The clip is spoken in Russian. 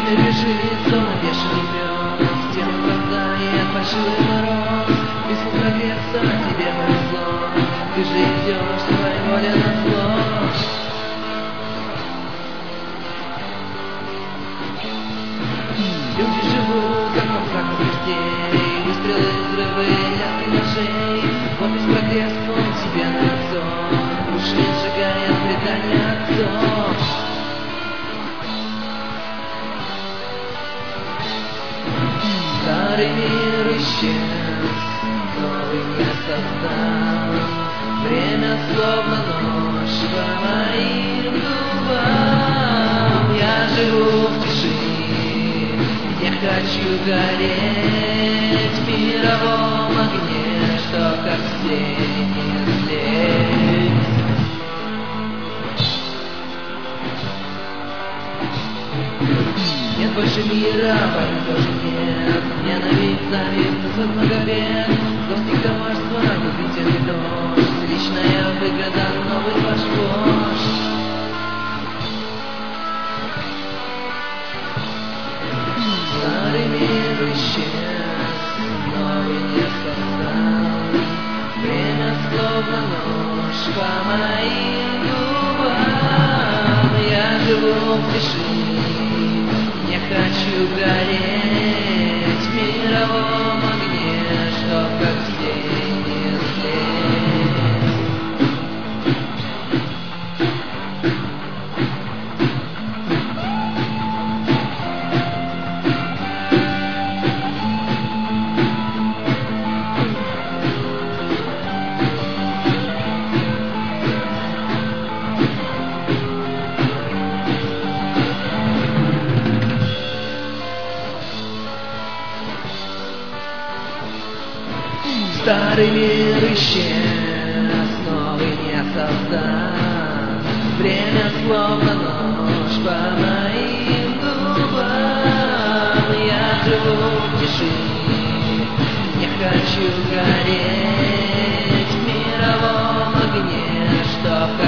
Время бежит, словно бешеный пес, стены пронзает фальшивый мороз. Без прогресса тебе повезло, ты же идешь своей воле назло. Люди живут, как в рамках смертей, выстрелы, взрывы, лязги ножей. Вот весь прогресс, он тебе на лицо, души сжигает предание отцов. Старый мир исчез, новый не создал. Время словно нож по моим губам. Я живу в тиши, не хочу гореть в мировом огне, что как все не слезть. Нет больше мира, войны тоже нет. Ненависть, зависть, много лет. Злостник коварства, губительный дождь. Личная выгода, новый ваш вождь. Старый мир исчез, новый не создал. Время словно нож по моим губам. Я живу в тиши, не хочу гореть в мировом огне, что как все не слезть. Старый мир исчез, новый не создан. Время словно нож по моим губам. Я живу в тиши, не хочу гореть в мировом огне, что